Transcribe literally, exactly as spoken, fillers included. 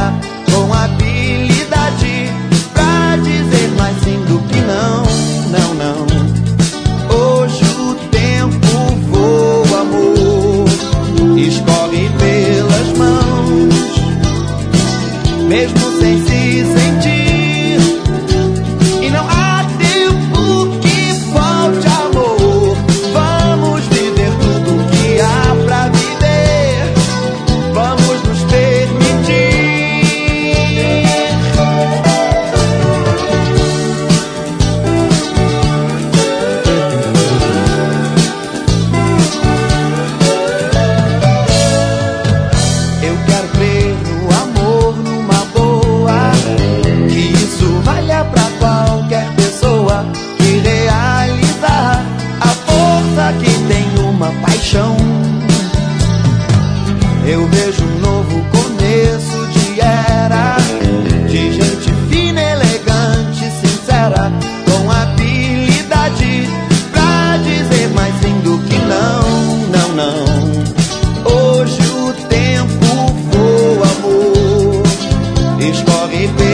sincera, com habilidade pra dizer mais sim do que não, não, não. Hoje o tempo voa, amor, escorre pelas mãos, mesmo sem se sentir, e não há tempo que falte, amor. Vamos viver tudo que há pra viver, vamos nos permitir. Eu quero crer no amor, numa boa, que isso valha pra qualquer pessoa, que realizar a força que tem uma paixão. Eu vejo um novo começo de era, de gente fina, elegante, sincera, com habilidade pra dizer mais sim do que não, não, não. Hoje o tempo voa, amor, escorre pelo